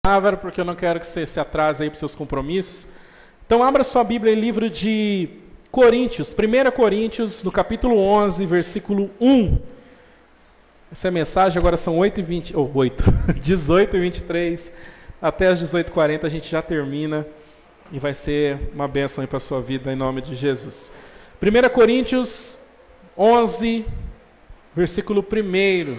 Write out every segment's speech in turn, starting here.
palavra, porque eu não quero que você se atrase aí para os seus compromissos. Então abra sua Bíblia em livro de Coríntios, 1 Coríntios, no capítulo 11, versículo 1. Essa é a mensagem, agora são 18h23, até as 18h40 a gente já termina e vai ser uma bênção aí para a sua vida, em nome de Jesus. 1 Coríntios 11, versículo 1.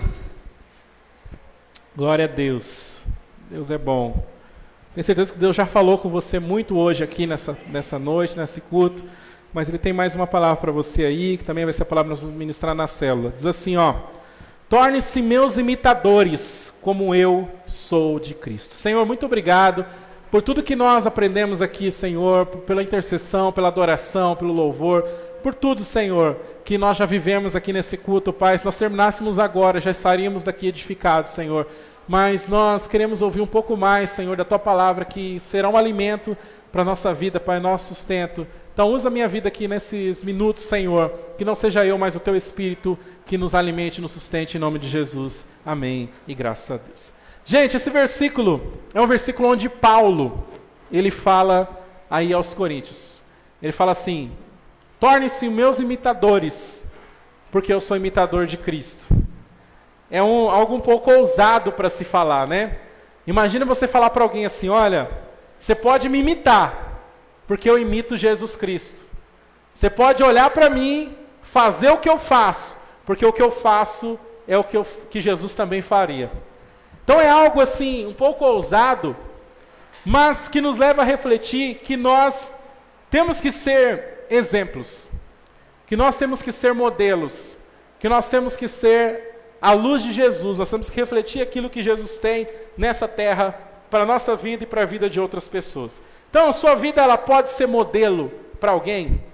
Glória a Deus. Deus é bom. Tenho certeza que Deus já falou com você muito hoje aqui nessa noite, nesse culto, mas Ele tem mais uma palavra para você aí, que também vai ser a palavra que nós vamos ministrar na célula. Diz assim, torne-se meus imitadores, como eu sou de Cristo. Senhor, muito obrigado por tudo que nós aprendemos aqui, Senhor, pela intercessão, pela adoração, pelo louvor, por tudo, Senhor, que nós já vivemos aqui nesse culto, Pai. Se nós terminássemos agora, já estaríamos daqui edificados, Senhor. Mas nós queremos ouvir um pouco mais, Senhor, da Tua palavra, que será um alimento para a nossa vida, Pai, nosso sustento. Então usa a minha vida aqui nesses minutos, Senhor, que não seja eu, mas o Teu Espírito que nos alimente e nos sustente, em nome de Jesus. Amém e graças a Deus. Gente, esse versículo é um versículo onde Paulo, ele fala aí aos Coríntios. Ele fala assim, torne-se meus imitadores, porque eu sou imitador de Cristo. É algo um pouco ousado para se falar, né? Imagina você falar para alguém assim, olha, você pode me imitar, porque eu imito Jesus Cristo. Você pode olhar para mim, fazer o que eu faço, porque o que eu faço é o que Jesus também faria. Então é algo assim, um pouco ousado, mas que nos leva a refletir que nós temos que ser exemplos, que nós temos que ser modelos, que nós temos que ser a luz de Jesus. Nós temos que refletir aquilo que Jesus tem nessa terra para a nossa vida e para a vida de outras pessoas. Então a sua vida ela pode ser modelo para alguém?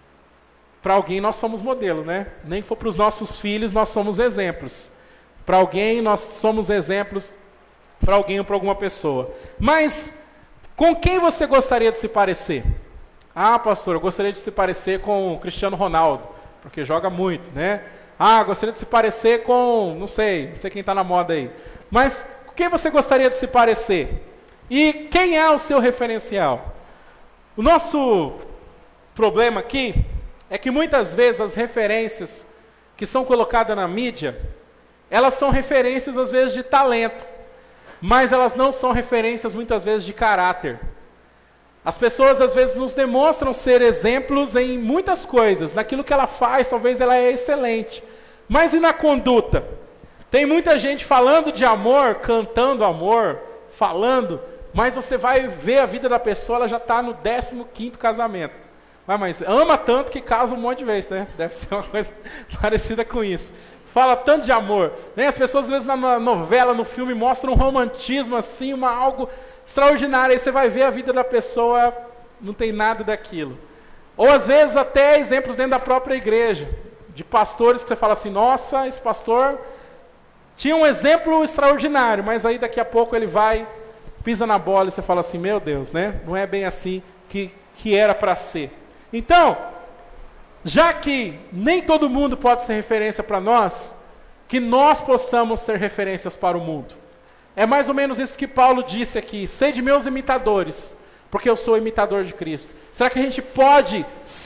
Para alguém nós somos modelo, né? Nem que for para os nossos filhos nós somos exemplos. Para alguém nós somos exemplos, para alguém ou para alguma pessoa. Mas com quem você gostaria de se parecer? Ah, pastor, eu gostaria de se parecer com o Cristiano Ronaldo, porque joga muito, né? Ah, gostaria de se parecer com, não sei quem está na moda aí. Mas com quem você gostaria de se parecer? E quem é o seu referencial? O nosso problema aqui é que muitas vezes as referências que são colocadas na mídia, elas são referências às vezes de talento, mas elas não são referências muitas vezes de caráter. As pessoas às vezes nos demonstram ser exemplos em muitas coisas. Naquilo que ela faz, talvez ela é excelente. Mas e na conduta? Tem muita gente falando de amor, cantando amor, falando, mas você vai ver a vida da pessoa, ela já está no 15º casamento. Mas ama tanto que casa um monte de vezes, né? Deve ser uma coisa parecida com isso. Fala tanto de amor. Né? As pessoas às vezes na novela, no filme, mostram um romantismo assim, algo extraordinário. Aí você vai ver a vida da pessoa, não tem nada daquilo. Ou às vezes até exemplos dentro da própria igreja, de pastores que você fala assim, nossa, esse pastor tinha um exemplo extraordinário, mas aí daqui a pouco ele vai, pisa na bola e você fala assim, meu Deus, né? Não é bem assim que era para ser. Então, já que nem todo mundo pode ser referência para nós, que nós possamos ser referências para o mundo. É mais ou menos isso que Paulo disse aqui, sede meus imitadores, porque eu sou imitador de Cristo. Será que a gente pode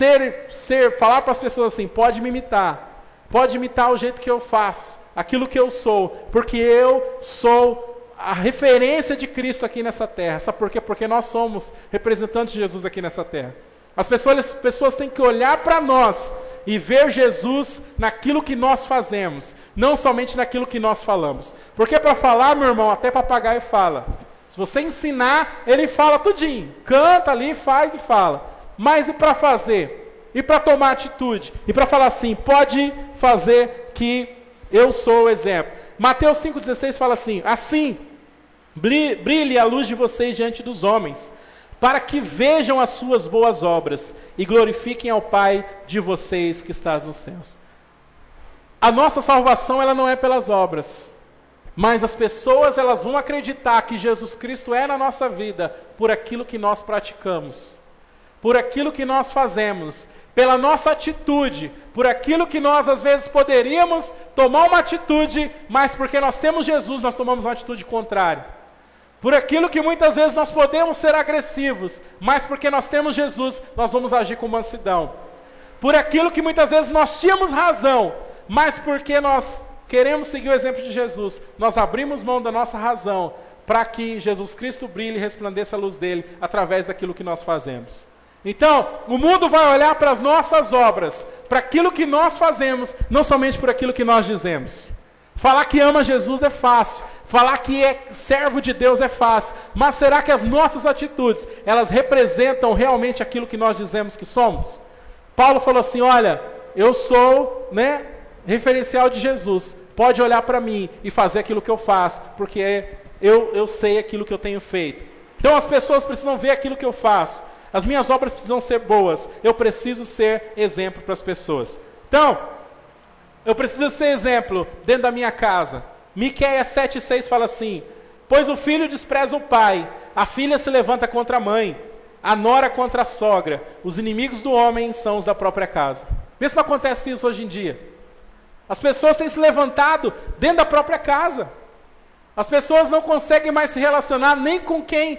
falar para as pessoas assim, pode me imitar, pode imitar o jeito que eu faço, aquilo que eu sou, porque eu sou a referência de Cristo aqui nessa terra. Sabe por quê? Porque nós somos representantes de Jesus aqui nessa terra. As pessoas têm que olhar para nós e ver Jesus naquilo que nós fazemos, não somente naquilo que nós falamos. Porque para falar, meu irmão, até papagaio fala. Se você ensinar, ele fala tudinho. Canta ali, faz e fala. Mas e para fazer? E para tomar atitude? E para falar assim, pode fazer que eu sou o exemplo. Mateus 5,16 fala assim, assim, brilhe a luz de vocês diante dos homens, para que vejam as suas boas obras e glorifiquem ao Pai de vocês que está nos céus. A nossa salvação ela não é pelas obras, mas as pessoas elas vão acreditar que Jesus Cristo é na nossa vida por aquilo que nós praticamos, por aquilo que nós fazemos, pela nossa atitude, por aquilo que nós às vezes poderíamos tomar uma atitude, mas porque nós temos Jesus, nós tomamos uma atitude contrária. Por aquilo que muitas vezes nós podemos ser agressivos, mas porque nós temos Jesus, nós vamos agir com mansidão. Por aquilo que muitas vezes nós tínhamos razão, mas porque nós queremos seguir o exemplo de Jesus, nós abrimos mão da nossa razão para que Jesus Cristo brilhe e resplandeça a luz dele através daquilo que nós fazemos. Então, o mundo vai olhar para as nossas obras, para aquilo que nós fazemos, não somente por aquilo que nós dizemos. Falar que ama Jesus é fácil, falar que é servo de Deus é fácil, mas será que as nossas atitudes, elas representam realmente aquilo que nós dizemos que somos? Paulo falou assim, olha, eu sou, referencial de Jesus, pode olhar para mim e fazer aquilo que eu faço, porque eu sei aquilo que eu tenho feito. Então as pessoas precisam ver aquilo que eu faço, as minhas obras precisam ser boas, eu preciso ser exemplo para as pessoas. Então, eu preciso ser exemplo dentro da minha casa. Miqueias 7,6 fala assim, pois o filho despreza o pai, a filha se levanta contra a mãe, a nora contra a sogra, os inimigos do homem são os da própria casa. Vê se não acontece isso hoje em dia. As pessoas têm se levantado dentro da própria casa. As pessoas não conseguem mais se relacionar nem com quem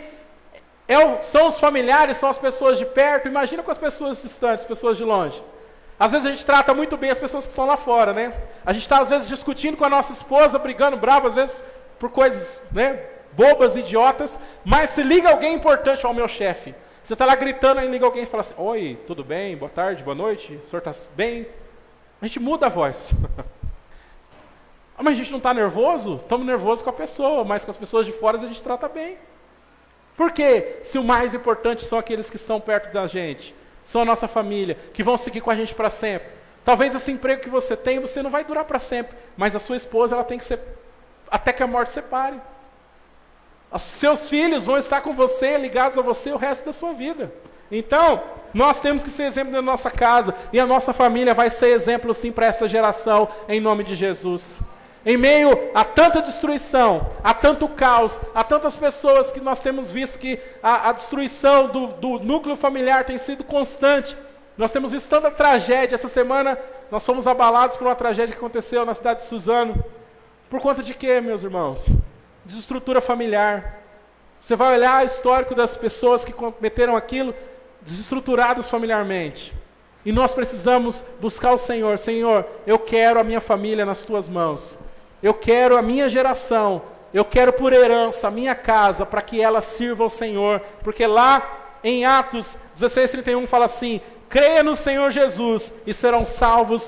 são os familiares, são as pessoas de perto. Imagina com as pessoas distantes, pessoas de longe. Às vezes a gente trata muito bem as pessoas que estão lá fora, né? A gente está às vezes discutindo com a nossa esposa, brigando bravo, às vezes por coisas, bobas, idiotas, mas se liga alguém importante, ao meu chefe. Você está lá gritando, aí liga alguém e fala assim, oi, tudo bem, boa tarde, boa noite, o senhor está bem? A gente muda a voz. Mas a gente não está nervoso? Estamos nervosos com a pessoa, mas com as pessoas de fora a gente trata bem. Por quê? Se o mais importante são aqueles que estão perto da gente, são a nossa família, que vão seguir com a gente para sempre. Talvez esse emprego que você tem, você não vai durar para sempre, mas a sua esposa, ela tem que ser, até que a morte separe. Os seus filhos vão estar com você, ligados a você o resto da sua vida. Então, nós temos que ser exemplo da nossa casa, e a nossa família vai ser exemplo sim para essa geração, em nome de Jesus. Em meio a tanta destruição, a tanto caos, a tantas pessoas que nós temos visto que a destruição do núcleo familiar tem sido constante. Nós temos visto tanta tragédia. Essa semana nós fomos abalados por uma tragédia que aconteceu na cidade de Suzano. Por conta de quê, meus irmãos? Desestrutura familiar. Você vai olhar o histórico das pessoas que cometeram aquilo, desestruturadas familiarmente. E nós precisamos buscar o Senhor. Senhor, eu quero a minha família nas tuas mãos. Eu quero a minha geração, eu quero por herança a minha casa, para que ela sirva ao Senhor. Porque lá em Atos 16:31 fala assim, creia no Senhor Jesus e serão salvos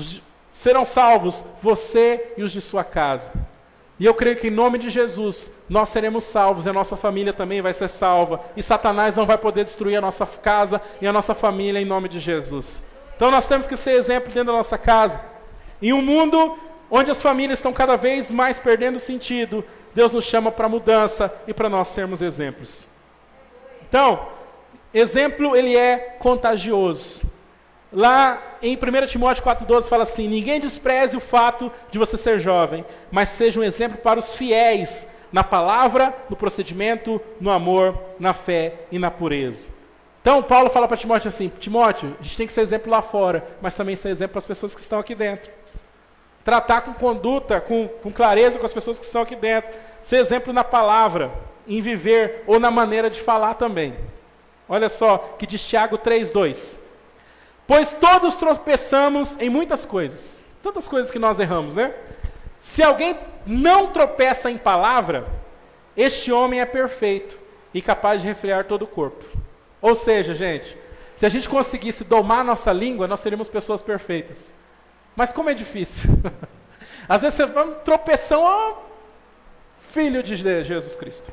você e os de sua casa. E eu creio que em nome de Jesus, nós seremos salvos e a nossa família também vai ser salva. E Satanás não vai poder destruir a nossa casa e a nossa família em nome de Jesus. Então nós temos que ser exemplo dentro da nossa casa. Em um mundo onde as famílias estão cada vez mais perdendo sentido, Deus nos chama para mudança e para nós sermos exemplos. Então, exemplo ele é contagioso. Lá em 1 Timóteo 4,12 fala assim, ninguém despreze o fato de você ser jovem, mas seja um exemplo para os fiéis, na palavra, no procedimento, no amor, na fé e na pureza. Então Paulo fala para Timóteo assim, Timóteo, a gente tem que ser exemplo lá fora, mas também ser exemplo para as pessoas que estão aqui dentro. Tratar com conduta, com clareza com as pessoas que estão aqui dentro. Ser exemplo na palavra, em viver ou na maneira de falar também. Olha só que diz Tiago 3,2. Pois todos tropeçamos em muitas coisas. Tantas coisas que nós erramos, né? Se alguém não tropeça em palavra, este homem é perfeito e capaz de refrear todo o corpo. Ou seja, gente, se a gente conseguisse domar a nossa língua, nós seríamos pessoas perfeitas. Mas como é difícil. Às vezes você vai tropeção, filho de Jesus Cristo.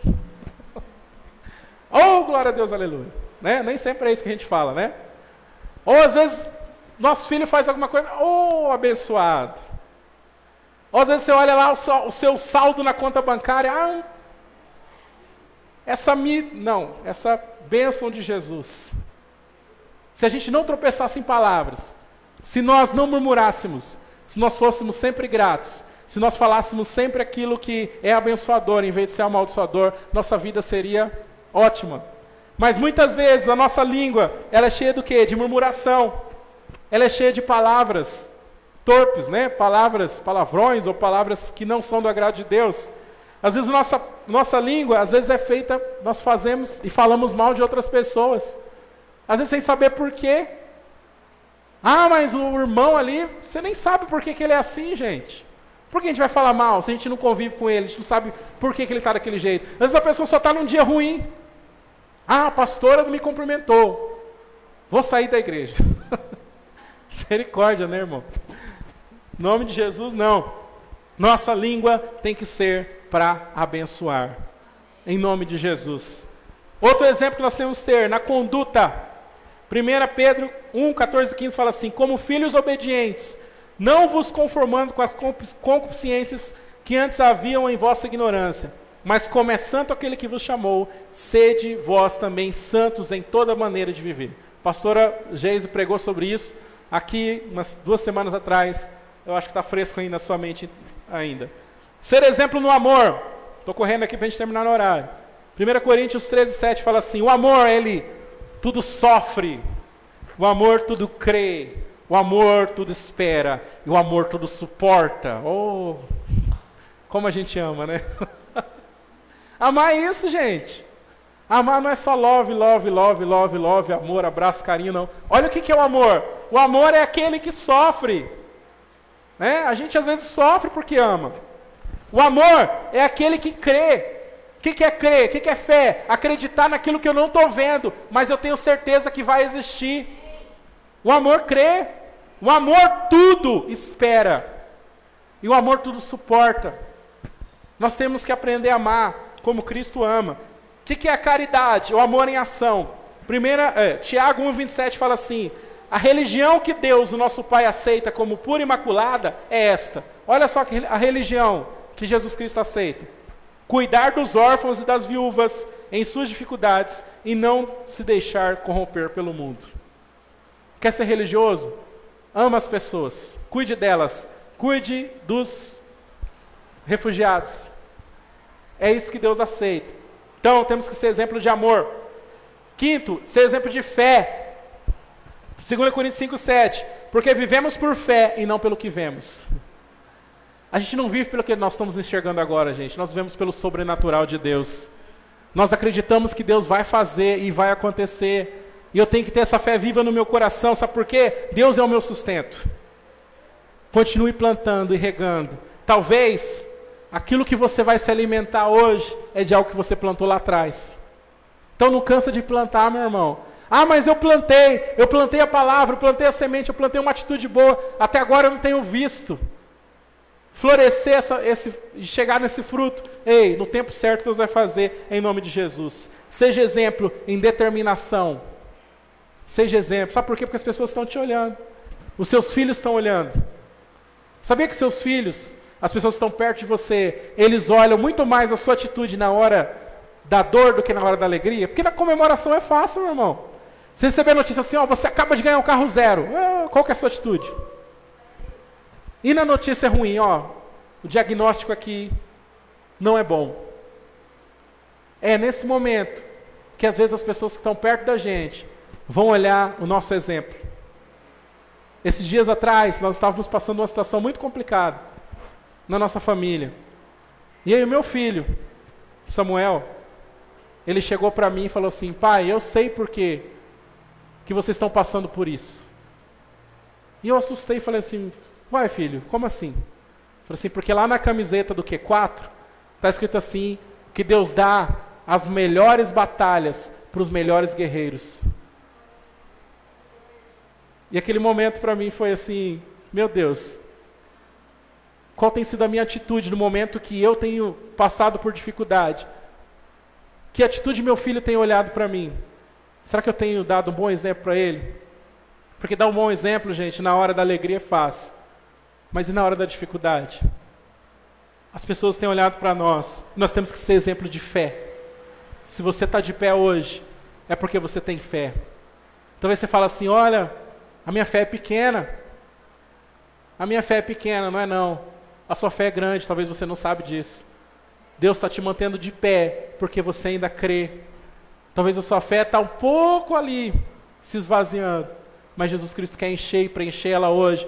Oh, glória a Deus, aleluia. Né? Nem sempre é isso que a gente fala, né? Ou às vezes nosso filho faz alguma coisa, abençoado. Ou às vezes você olha lá o seu saldo na conta bancária, essa bênção de Jesus. Se a gente não tropeçasse em palavras, se nós não murmurássemos, se nós fôssemos sempre gratos, se nós falássemos sempre aquilo que é abençoador, em vez de ser amaldiçoador, nossa vida seria ótima. Mas muitas vezes a nossa língua, ela é cheia do quê? De murmuração. Ela é cheia de palavras torpes, né? Palavrões ou palavras que não são do agrado de Deus. Às vezes nossa língua, às vezes é feita, nós fazemos e falamos mal de outras pessoas. Às vezes sem saber por quê. Ah, mas o irmão ali, você nem sabe por que ele é assim, gente. Por que a gente vai falar mal se a gente não convive com ele, a gente não sabe por que ele está daquele jeito? Às vezes a pessoa só está num dia ruim. Ah, a pastora não me cumprimentou. Vou sair da igreja. Misericórdia, né, irmão? Em nome de Jesus, não. Nossa língua tem que ser para abençoar. Em nome de Jesus. Outro exemplo que nós temos que ter, na conduta. 1 Pedro 1, 14 e 15 fala assim: como filhos obedientes, não vos conformando com as concupiscências que antes haviam em vossa ignorância, mas como é santo aquele que vos chamou, sede vós também santos em toda maneira de viver. A pastora Geise pregou sobre isso aqui umas 2 semanas atrás. Eu acho que está fresco aí na sua mente ainda. Ser exemplo no amor. Estou correndo aqui para a gente terminar no horário. 1 Coríntios 13, 7 fala assim: o amor, ele tudo sofre, o amor tudo crê, o amor tudo espera, e o amor tudo suporta. Oh, como a gente ama, né? Amar é isso, gente. Amar não é só love, love, love, love, love, amor, abraço, carinho, não. Olha o que é o amor. O amor é aquele que sofre. Né? A gente às vezes sofre porque ama. O amor é aquele que crê. O que é crer? O que é fé? Acreditar naquilo que eu não estou vendo, mas eu tenho certeza que vai existir. O amor crê. O amor tudo espera. E o amor tudo suporta. Nós temos que aprender a amar como Cristo ama. O que é a caridade? O amor em ação. Tiago 1,27 fala assim: a religião que Deus, o nosso Pai, aceita como pura e imaculada é esta. Olha só a religião que Jesus Cristo aceita: cuidar dos órfãos e das viúvas em suas dificuldades e não se deixar corromper pelo mundo. Quer ser religioso? Ama as pessoas, cuide delas, cuide dos refugiados. É isso que Deus aceita. Então temos que ser exemplo de amor. Quinto, ser exemplo de fé. 2 Coríntios 5, 7. Porque vivemos por fé e não pelo que vemos. A gente não vive pelo que nós estamos enxergando agora, gente. Nós vivemos pelo sobrenatural de Deus. Nós acreditamos que Deus vai fazer e vai acontecer. E eu tenho que ter essa fé viva no meu coração. Sabe por quê? Deus é o meu sustento. Continue plantando e regando. Talvez aquilo que você vai se alimentar hoje é de algo que você plantou lá atrás. Então não cansa de plantar, meu irmão. Ah, mas eu plantei a palavra, eu plantei a semente, eu plantei uma atitude boa. Até agora eu não tenho visto florescer e chegar nesse fruto. Ei, no tempo certo Deus vai fazer, em nome de Jesus. Seja exemplo em determinação. Seja exemplo. Sabe por quê? Porque as pessoas estão te olhando. Os seus filhos estão olhando. Sabia que seus filhos, as pessoas que estão perto de você, eles olham muito mais a sua atitude na hora da dor do que na hora da alegria? Porque na comemoração é fácil, meu irmão. Você receber a notícia assim: ó, você acaba de ganhar um carro zero. Qual que é a sua atitude? E na notícia ruim, ó, o diagnóstico aqui não é bom. É nesse momento que às vezes as pessoas que estão perto da gente vão olhar o nosso exemplo. Esses dias atrás, nós estávamos passando uma situação muito complicada na nossa família. E aí o meu filho, Samuel, ele chegou para mim e falou assim: pai, eu sei por que vocês estão passando por isso. E eu assustei e falei assim: vai, filho, como assim? Falei assim: porque lá na camiseta do Q4 está escrito assim, que Deus dá as melhores batalhas para os melhores guerreiros. E aquele momento para mim foi assim: meu Deus, qual tem sido a minha atitude no momento que eu tenho passado por dificuldade? Que atitude meu filho tem olhado para mim? Será que eu tenho dado um bom exemplo para ele? Porque dar um bom exemplo, gente, na hora da alegria é fácil. Mas e na hora da dificuldade? As pessoas têm olhado para nós. Nós temos que ser exemplo de fé. Se você está de pé hoje, é porque você tem fé. Talvez você fale assim: olha, a minha fé é pequena. A minha fé é pequena, não é não. A sua fé é grande, talvez você não sabe disso. Deus está te mantendo de pé, porque você ainda crê. Talvez a sua fé está um pouco ali, se esvaziando. Mas Jesus Cristo quer encher e preencher ela hoje.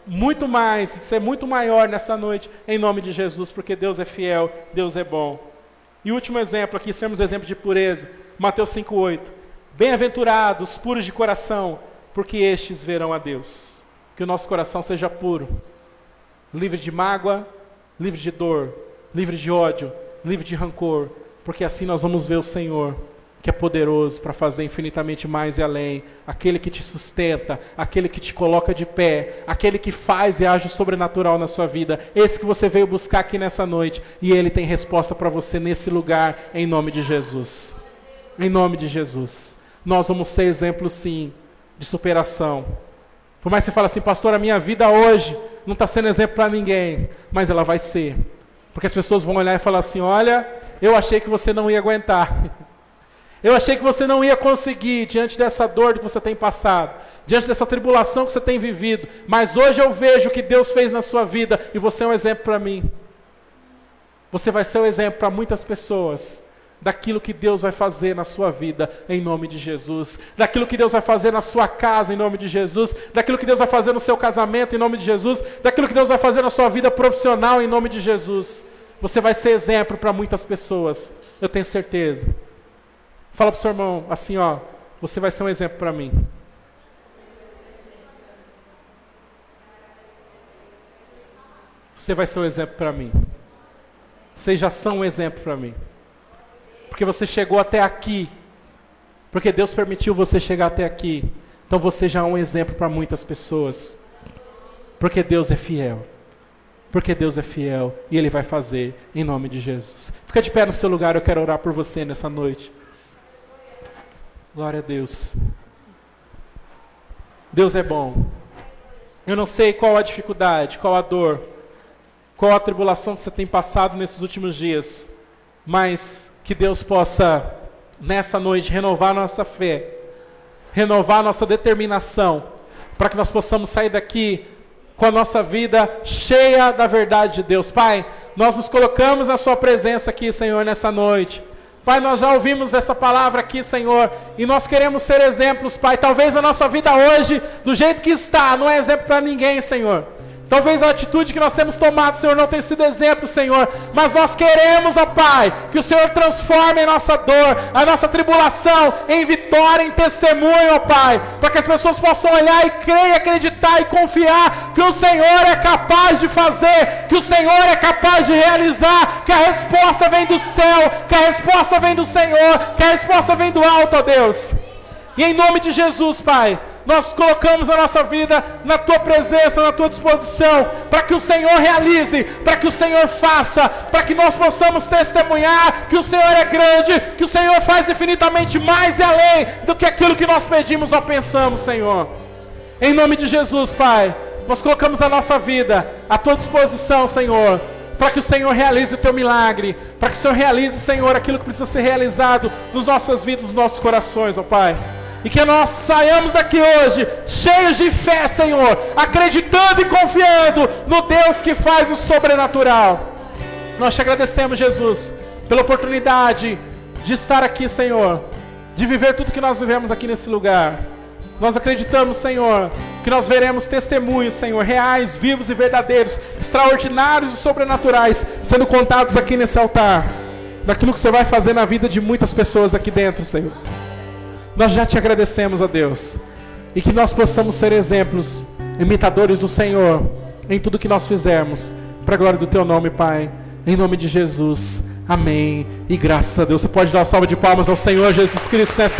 muito mais, ser muito maior nessa noite, em nome de Jesus, porque Deus é fiel, Deus é bom. E último exemplo aqui, sermos exemplo de pureza, Mateus 5,8. Bem-aventurados, puros de coração, porque estes verão a Deus. Que o nosso coração seja puro, livre de mágoa, livre de dor, livre de ódio, livre de rancor, porque assim nós vamos ver o Senhor, que é poderoso para fazer infinitamente mais e além, aquele que te sustenta, aquele que te coloca de pé, aquele que faz e age o sobrenatural na sua vida, esse que você veio buscar aqui nessa noite, e Ele tem resposta para você nesse lugar, em nome de Jesus. Em nome de Jesus. Nós vamos ser exemplo sim, de superação. Por mais que você fale assim, pastor, a minha vida hoje não está sendo exemplo para ninguém, mas ela vai ser. Porque as pessoas vão olhar e falar assim, olha, eu achei que você não ia aguentar. Eu achei que você não ia conseguir diante dessa dor que você tem passado, diante dessa tribulação que você tem vivido, mas hoje eu vejo o que Deus fez na sua vida e você é um exemplo para mim. Você vai ser um exemplo para muitas pessoas daquilo que Deus vai fazer na sua vida, em nome de Jesus, daquilo que Deus vai fazer na sua casa, em nome de Jesus, daquilo que Deus vai fazer no seu casamento, em nome de Jesus, daquilo que Deus vai fazer na sua vida profissional, em nome de Jesus. Você vai ser exemplo para muitas pessoas, eu tenho certeza. Fala para o seu irmão assim, ó, você vai ser um exemplo para mim. Você vai ser um exemplo para mim. Vocês já são um exemplo para mim. Porque você chegou até aqui. Porque Deus permitiu você chegar até aqui. Então você já é um exemplo para muitas pessoas. Porque Deus é fiel. Porque Deus é fiel e Ele vai fazer em nome de Jesus. Fica de pé no seu lugar, eu quero orar por você nessa noite. Glória a Deus. Deus é bom. Eu não sei qual a dificuldade, qual a dor, qual a tribulação que você tem passado nesses últimos dias, mas que Deus possa, nessa noite, renovar nossa fé, renovar nossa determinação, para que nós possamos sair daqui com a nossa vida cheia da verdade de Deus. Pai, nós nos colocamos na sua presença aqui, Senhor, nessa noite. Pai, nós já ouvimos essa palavra aqui, Senhor, e nós queremos ser exemplos, Pai. Talvez a nossa vida hoje, do jeito que está, não é exemplo para ninguém, Senhor. Talvez a atitude que nós temos tomado, Senhor, não tenha sido exemplo, Senhor. Mas nós queremos, ó Pai, que o Senhor transforme a nossa dor, a nossa tribulação, em vitória, em testemunho, ó Pai. Para que as pessoas possam olhar e crer, acreditar e confiar que o Senhor é capaz de fazer, que o Senhor é capaz de realizar, que a resposta vem do céu, que a resposta vem do Senhor, que a resposta vem do alto, ó Deus. E em nome de Jesus, Pai, nós colocamos a nossa vida na Tua presença, na Tua disposição, para que o Senhor realize, para que o Senhor faça, para que nós possamos testemunhar que o Senhor é grande, que o Senhor faz infinitamente mais e além do que aquilo que nós pedimos ou pensamos, Senhor. Em nome de Jesus, Pai, nós colocamos a nossa vida à Tua disposição, Senhor, para que o Senhor realize o Teu milagre, para que o Senhor realize, Senhor, aquilo que precisa ser realizado nas nossas vidas, nos nossos corações, ó Pai. E que nós saiamos daqui hoje cheios de fé, Senhor, acreditando e confiando no Deus que faz o sobrenatural. Nós te agradecemos, Jesus, pela oportunidade de estar aqui, Senhor, de viver tudo que nós vivemos aqui nesse lugar. Nós acreditamos, Senhor, que nós veremos testemunhos, Senhor, reais, vivos e verdadeiros, extraordinários e sobrenaturais, sendo contados aqui nesse altar, daquilo que o Senhor vai fazer na vida de muitas pessoas aqui dentro, Senhor. Nós já te agradecemos, ó Deus, e que nós possamos ser exemplos, imitadores do Senhor, em tudo que nós fizermos, para a glória do Teu nome, Pai, em nome de Jesus, amém, e graças a Deus. Você pode dar uma salva de palmas ao Senhor Jesus Cristo nessa